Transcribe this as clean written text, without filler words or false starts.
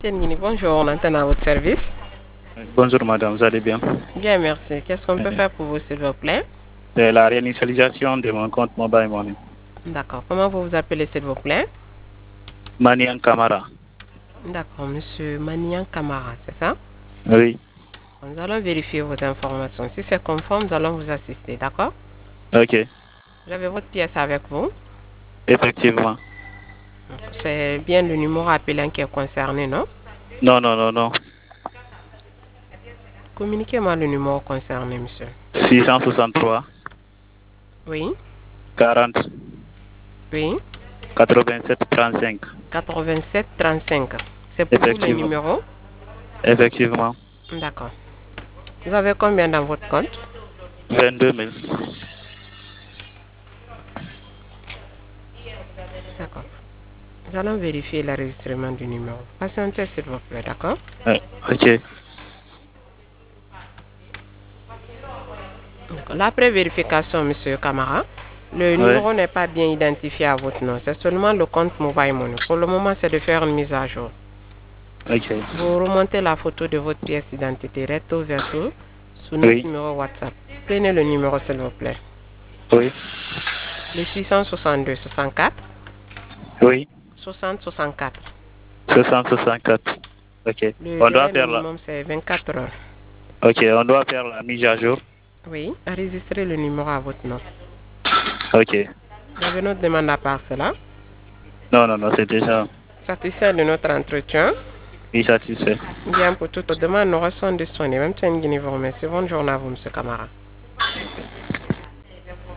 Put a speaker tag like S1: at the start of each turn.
S1: Bonjour, on entend à votre service.
S2: Bonjour madame, vous allez bien?
S1: Bien, merci. Qu'est-ce qu'on peut faire pour vous, s'il vous plaît?
S2: C'est la réinitialisation de mon compte Mobile Money.
S1: D'accord. Comment vous vous appelez, s'il vous plaît?
S2: Manian Camara.
S1: D'accord, monsieur Manian Camara, c'est ça?
S2: Oui,
S1: Nous allons vérifier vos informations. Si c'est conforme, nous allons vous assister, d'accord?
S2: ok,
S1: Vous avez votre pièce avec vous.
S2: effectivement.
S1: C'est bien le numéro appelant qui est concerné, non?
S2: Non, non, non, non.
S1: Communiquez-moi le numéro concerné, monsieur.
S2: 663
S1: Oui,
S2: 40
S1: oui.
S2: 87 35.
S1: 87 35. C'est pour vous le
S2: Effectivement.
S1: numéro?
S2: Effectivement.
S1: D'accord. Vous avez combien dans votre compte?
S2: 22 000.
S1: D'accord. Nous allons vérifier l'enregistrement du numéro. Patientez, s'il vous plaît, d'accord?
S2: Ok,
S1: Après vérification, monsieur Camara, le
S2: ouais,
S1: numéro n'est pas bien identifié à votre nom. C'est seulement le compte Mobile Money. Pour le moment, c'est de faire une mise à jour.
S2: ok.
S1: Vous remontez la photo de votre pièce d'identité recto verso sur notre
S2: Oui,
S1: numéro WhatsApp. Prenez le numéro, s'il vous plaît.
S2: oui,
S1: Le 662 64
S2: oui.
S1: 60 64.
S2: 664. Ok.
S1: Le
S2: On doit
S1: délai
S2: faire la,
S1: minimum, c'est 24 heures.
S2: ok, on doit faire la mise à jour.
S1: Oui, enregistrez le numéro à votre nom.
S2: Ok.
S1: Vous avez notre demande à part cela.
S2: Non, non, non, c'est déjà,
S1: Satisfait de notre entretien.
S2: oui, satisfait.
S1: Bien, pour toute demande, nous restons disponibles. Même si vous remercie. Bonne journée à vous, monsieur Camara.